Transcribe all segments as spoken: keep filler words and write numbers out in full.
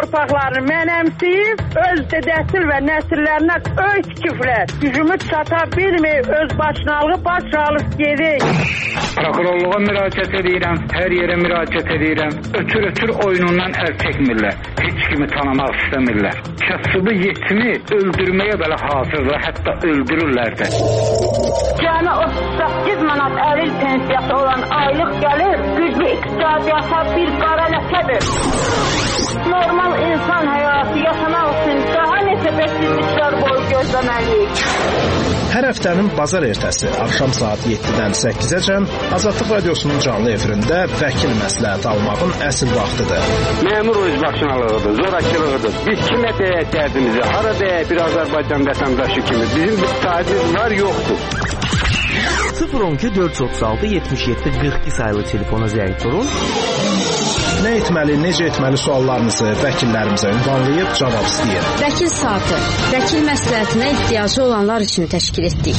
torpaqlarını mənəmsiyib, öz dədəsil və nəsillərinə öz küfrlər, gücümü çata bilməyib, öz başınalığı baş alıb gedir. Prokurorluğa müraciət edirəm, hər yerə müraciət edirəm. Ötür-ötür oyunundan əl çəkmirlər, heç kimi tanımaq istəmirlər. Kasıbı yetimi öldürməyə belə hazırlar, hətta öldürürlər də. Cəmi otuz səkkiz manat əril pensiyası olan aylıq gəlir, güclü iqtisadiyyata bir qara ləkədir. Normal insan həyatı yaşamaq üçün daha neçə bəksizliklər boyu gözləməliyik. Hər həftənin bazar ertəsi axşam saat yeddidən səkkizəcən Azadlıq Radiosunun canlı efirində vəkil məsləhət almağın əsl vaxtıdır. Məmur özbaşınalığıdır, zorakılığıdır. Biz kimə deyək dərdimizi, hara deyək bir Azərbaycan vətəndaşı kimi. Bizim bir sahibimiz var, yoxdur. sıfır on iki dörd yüz otuz altı yetmiş yeddi qırx iki sayılı telefona zəng vurun. Nə etməli, necə etməli suallarınızı vəkillərimizə ünvanlayıb cavab istəyir. Vəkil saatı, vəkil məsləhətinə ehtiyacı olanlar üçün təşkil etdik.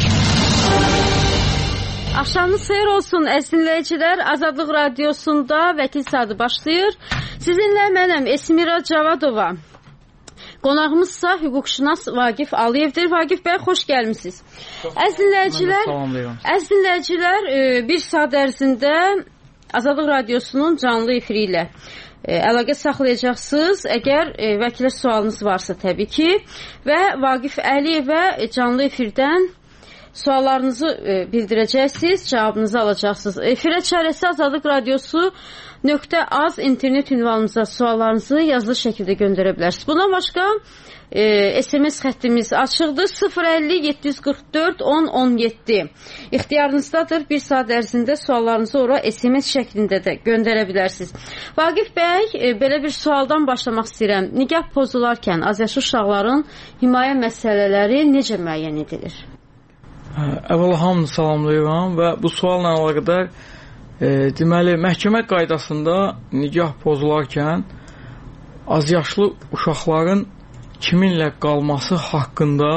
Axşamınız xeyir olsun əziz dinləyicilər. Azadlıq Radiosunda vəkil saatı başlayır. Sizinlə mənəm Esmira Cavadova. Qonağımızsa hüquqşünas Vaqif Aliyevdir. Vaqif bəy, xoş gəlmisiniz. Əziz dinləyicilər, əziz dinləyicilər, bir saat ərzində Azadlıq Radiosunun canlı efiri ilə əlaqə saxlayacaqsınız. Əgər vəkilə sualınız varsa təbii ki və Vaqif Əliyevə canlı efirdən suallarınızı bildirəcəksiniz, cavabınızı alacaqsınız. Efirə çarəsi Azadlıq Radiosu nöqtə az internet ünvanımıza suallarınızı yazılı şəkildə göndərə bilərsiniz. Bundan başqa e, S M S xəttimiz açıqdır. sıfır əlli yeddi yüz qırx dörd on on yeddi. İxtiyarınızdadır. Bir saat ərzində suallarınızı ora S M S şəklində də göndərə bilərsiniz. Vaqif bəy, e, belə bir sualdan başlamaq istəyirəm. Nigah pozularkən azyaşlı uşaqların himayə məsələləri necə müəyyən edilir? Əvvəla hamını salamlayıram və bu sualla əlaqədar e, deməli, məhkəmə qaydasında nigah pozularkən azyaşlı uşaqların kiminlə qalması haqqında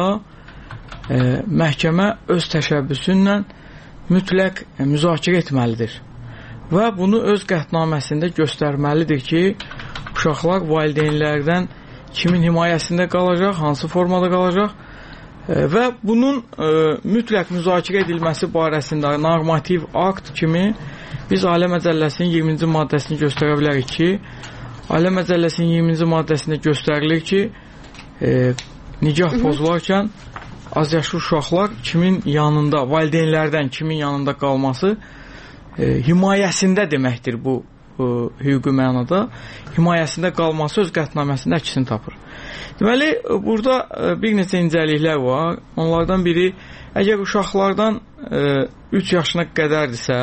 e, məhkəmə öz təşəbbüsü ilə mütləq e, müzakirə etməlidir. Və bunu öz qətnaməsində göstərməlidir ki, uşaqlar valideynlərdən kimin himayəsində qalacaq, hansı formada qalacaq və bunun e, mütləq müzakirə edilməsi barəsində normativ akt kimi biz Ailə Məcəlləsinin iyirminci maddəsini göstərə bilərik ki, Ailə Məcəlləsinin iyirminci maddəsində göstərilir ki, e, nigah pozularkən azyaşlı uşaqlar kimin yanında, valideynlərdən kimin yanında qalması e, himayəsində deməkdir bu e, hüquqi mənada. Himayəsində qalması öz qətnaməsində əksini tapır. Deməli, burada bir neçə incəliklər var. Onlardan biri, əgər uşaqlardan üç yaşına qədərdirsə,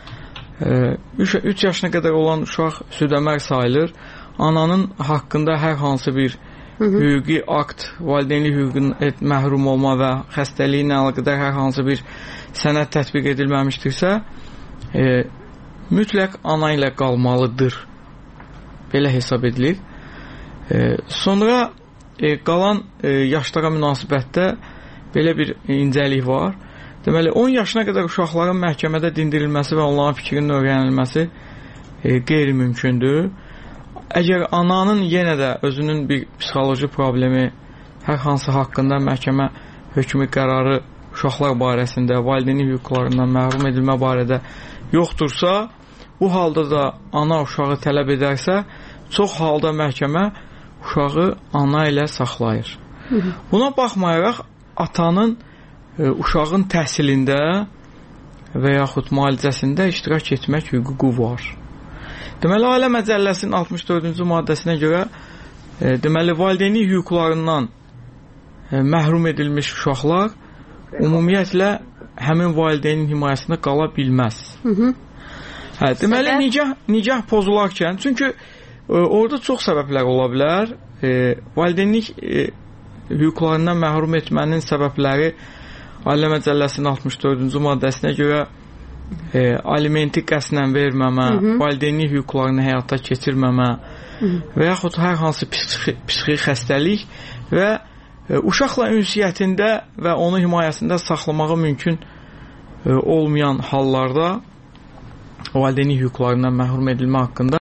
üç yaşına qədər olan uşaq südəmər sayılır. Ananın haqqında hər hansı bir hüquqi akt, valideynlik hüququnun məhrum olma və xəstəliyi ilə əlaqədar hər hansı bir sənəd tətbiq edilməmişdirsə, mütləq ana ilə qalmalıdır. Belə hesab edilir. Sonra E, qalan e, yaşlara münasibətdə belə bir incəlik var. Deməli, on yaşına qədər uşaqların məhkəmədə dindirilməsi və onların fikrinin öyrənilməsi e, qeyri-mümkündür. Əgər ananın yenə də özünün bir psixoloji problemi hər hansı haqqında məhkəmə hökmü qərarı uşaqlar barəsində valideynlik hüquqlarından məhrum edilmə barədə yoxdursa, bu halda da ana uşağı tələb edərsə, çox halda məhkəmə uşağı ana ilə saxlayır. Buna baxmayaraq, atanın e, uşağın təhsilində və yaxud müalicəsində iştirak etmək hüququ var. Deməli, Ailə Məcəlləsinin altmış dördüncü maddəsinə görə e, deməli, valideynlik hüquqlarından e, məhrum edilmiş uşaqlar ümumiyyətlə həmin valideynin himayəsində qala bilməz. Hı -hı. Hə, deməli, nigah, nigah pozularkən, çünki orada çox səbəblər ola bilər. E, valideynlik e, hüquqlarından məhrum etmənin səbəbləri Ailə Məcəlləsinin altmış dördüncü maddəsinə görə e, alimenti qəsdən verməmə, hı -hı. valideynlik hüquqlarını həyata keçirməmə hı -hı. və yaxud hər hansı psixi, psixi xəstəlik və e, uşaqla ünsiyyətində və onun himayəsində saxlamağı mümkün e, olmayan hallarda valideynlik hüquqlarından məhrum edilmə haqqında